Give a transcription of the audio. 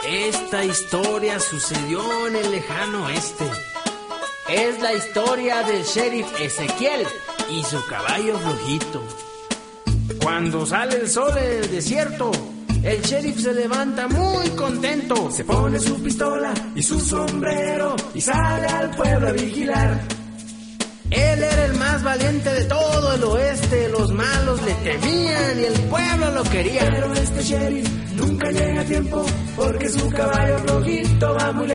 Esta historia sucedió en el lejano oeste. Es la historia del sheriff Ezequiel y su caballo flojito. Cuando sale el sol en el desierto, el sheriff se levanta muy contento. Se pone su pistola y su sombrero y sale al pueblo a vigilar. Él era el más valiente de todo el oeste. Los malos le temían y el pueblo lo quería. Pero este sheriff nunca llega a tiempo porque su caballo flojito va muy lejos.